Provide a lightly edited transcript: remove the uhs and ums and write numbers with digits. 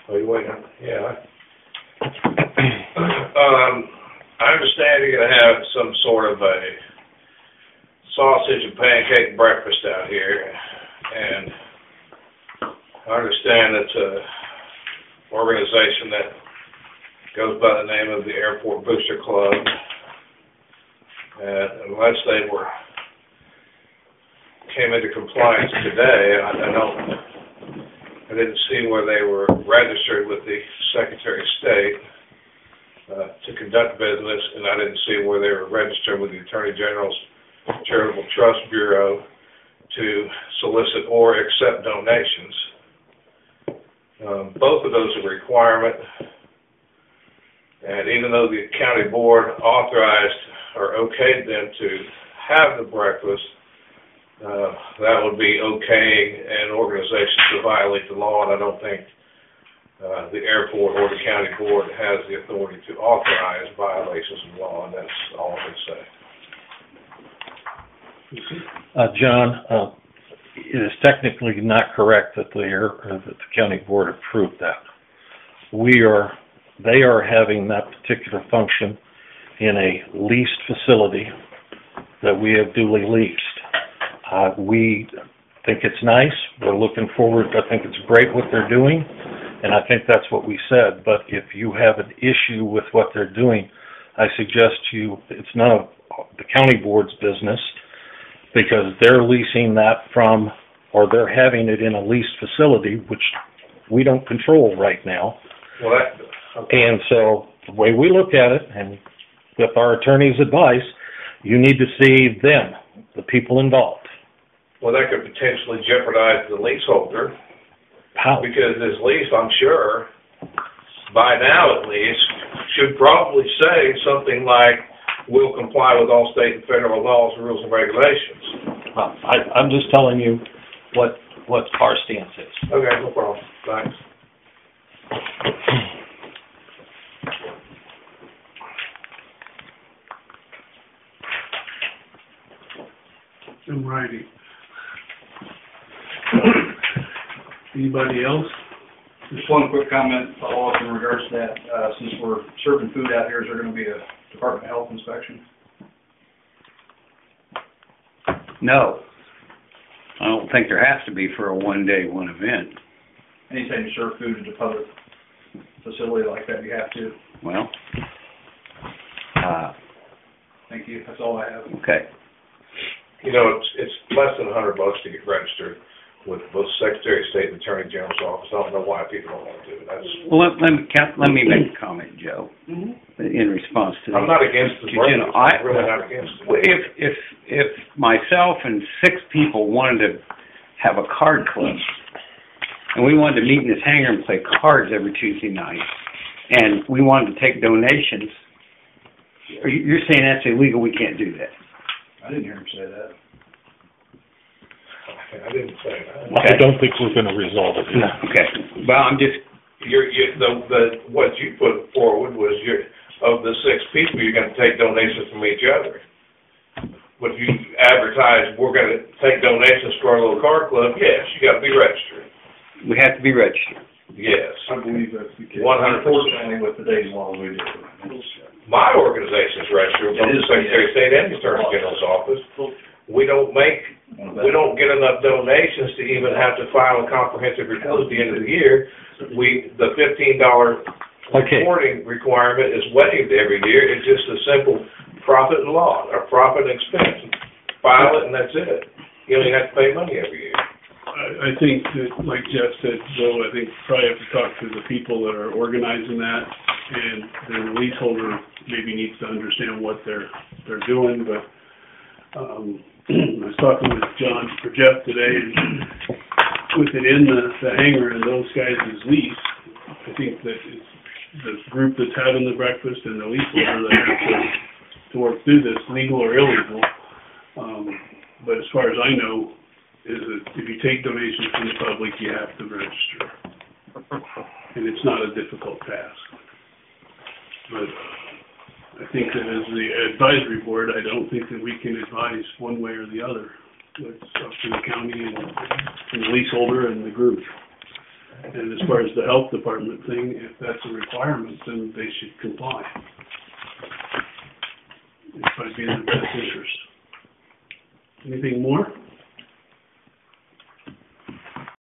Wait, yeah. I understand you're gonna have some sort of a sausage and pancake breakfast out here, and I understand it's a organization that goes by the name of the Airport Booster Club, and unless they came into compliance today, I didn't see where they were registered with the Secretary of State to conduct business, and I didn't see where they were registered with the Attorney General's Charitable Trust Bureau to solicit or accept donations. Both of those are a requirement, and even though the county board authorized or okayed them to have the breakfast, that would be okaying an organization to violate the law, and I don't think the airport or the county board has the authority to authorize violations of law, and that's all I can say. John, it is technically not correct that the county board approved that. They are having that particular function in a leased facility that we have duly leased. We think it's nice. We're looking forward. I think it's great what they're doing, and I think that's what we said. But if you have an issue with what they're doing, I suggest it's none of the county board's business, because they're leasing that from, or they're having it in a leased facility, which we don't control right now. Well, okay. And so the way we look at it, and with our attorney's advice, you need to see them, the people involved. Well, that could potentially jeopardize the leaseholder. How? Because this lease, I'm sure, by now at least, should probably say something like, we'll comply with all state and federal laws, rules, and regulations. Well, I'm just telling you what our stance is. Okay, no problem. Thanks. All righty. Anybody else? Just one quick comment, follow up in regards to that. Since we're serving food out here, is there going to be a Department of Health inspection? No. I don't think there has to be for a one-day, one event. Anytime you serve food at a public facility like that, you have to. Well, Thank you. That's all I have. okay. You know, it's less than $100 to get registered with both Secretary of State and Attorney General's office. I don't know why people don't want to do it. Well, let me make a comment, Joe, in response to I'm not against the breakfast. I'm really not against it. If myself and 6 people wanted to have a card club, and we wanted to meet in this hangar and play cards every Tuesday night, and we wanted to take donations, you're saying that's illegal, we can't do that? I didn't hear him say that. I didn't say that. Okay. I don't think we're going to resolve it. No. Okay. Well, I'm just... What you put forward was of the 6 people, you're going to take donations from each other. But if you advertise, we're going to take donations for our little card club, yes, you got to be registered. We have to be registered. Yes. I believe that's the case. 100%. Unfortunately, with today's law, we do. My organization's registered from the Secretary of State and the Attorney General's office. We don't get enough donations to even have to file a comprehensive report at the end of the year. The $15 reporting requirement is waived every year. It's just a simple profit and loss, or profit and expense. File it and that's it. You only have to pay money every year. I think that, like Jeff said, Joe, I think probably have to talk to the people that are organizing that, and the leaseholder maybe needs to understand what they're doing, but I was talking with Jeff today, and with it in the hangar and those guys' lease, I think that it's the group that's having the breakfast and the leaseholder that have to work through this, legal or illegal. But as far as I know, is that if you take donations from the public, you have to register. And it's not a difficult task. But I think that as the advisory board, I don't think that we can advise one way or the other. It's up to the county and the leaseholder and the group. And as far as the health department thing, if that's a requirement, then they should comply. It might be in their best interest. Anything more?